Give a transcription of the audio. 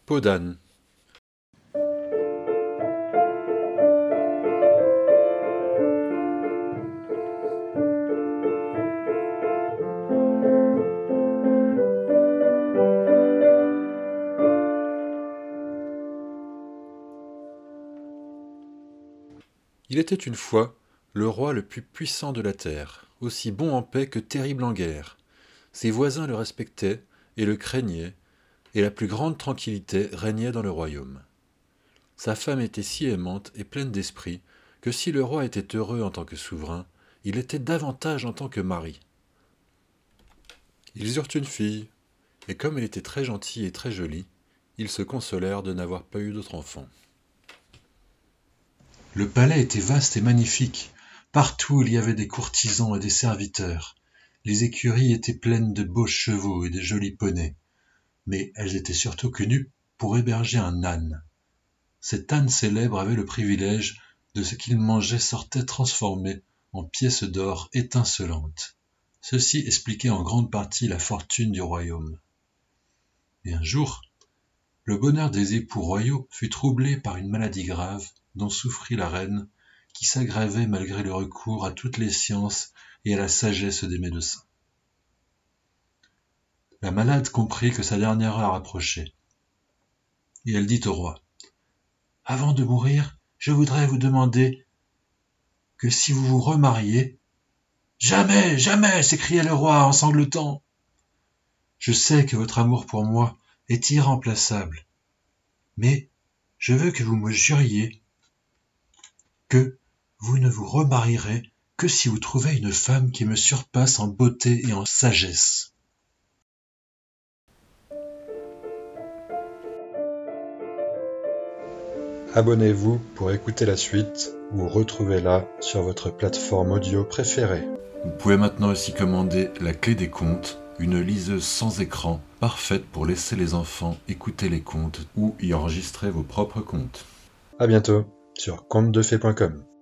Peau d'âne. Il était une fois le roi le plus puissant de la terre, aussi bon en paix que terrible en guerre. Ses voisins le respectaient et le craignaient, et la plus grande tranquillité régnait dans le royaume. Sa femme était si aimante et pleine d'esprit que si le roi était heureux en tant que souverain, il était davantage en tant que mari. Ils eurent une fille, et comme elle était très gentille et très jolie, ils se consolèrent de n'avoir pas eu d'autre enfant. Le palais était vaste et magnifique. Partout il y avait des courtisans et des serviteurs. Les écuries étaient pleines de beaux chevaux et de jolis poneys. Mais elles étaient surtout connues pour héberger un âne. Cet âne célèbre avait le privilège de ce qu'il mangeait sortait transformé en pièces d'or étincelantes. Ceci expliquait en grande partie la fortune du royaume. Et un jour, le bonheur des époux royaux fut troublé par une maladie grave dont souffrit la reine, qui s'aggravait malgré le recours à toutes les sciences et à la sagesse des médecins. La malade comprit que sa dernière heure approchait, et elle dit au roi: Avant de mourir, je voudrais vous demander que si vous vous remariez. Jamais, jamais, s'écria le roi en sanglotant. Je sais que votre amour pour moi est irremplaçable, mais je veux que vous me juriez que vous ne vous remarierez que si vous trouvez une femme qui me surpasse en beauté et en sagesse. Abonnez-vous pour écouter la suite ou retrouvez-la sur votre plateforme audio préférée. Vous pouvez maintenant aussi commander la clé des contes, une liseuse sans écran, parfaite pour laisser les enfants écouter les contes ou y enregistrer vos propres contes. À bientôt sur contesdefées.com.